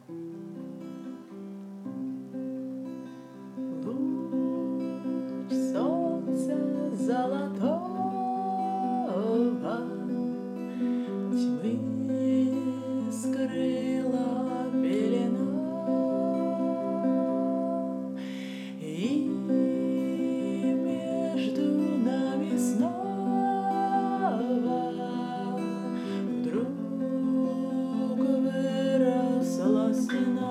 Луч солнца золотого тьмы скрыла пелена, и между нами снова вдруг выросла стена.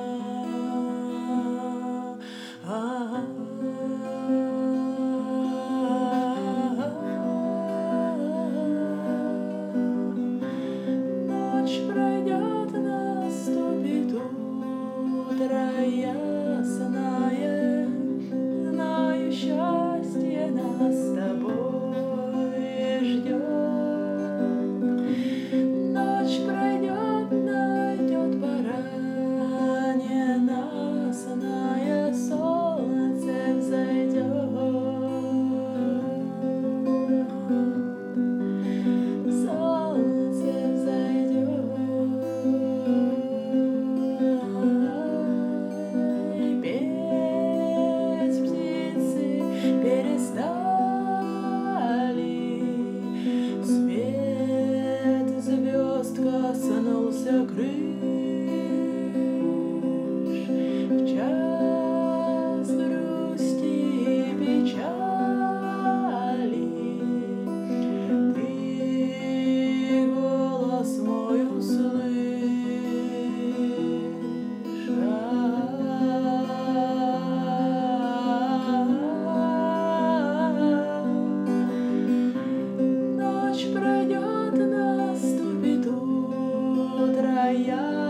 Ночь пройдет, наступит утро ясное, знаю, счастье нас с тобой ждет. Ночь пройдет, найдет пораненная, солнце взойдет. Солнце взойдет, и петь птицы перестали. Свет звезд коснулся крыш в час грусти и печали. Ты голос мой услышь. Ночь пройдет, наступит утро.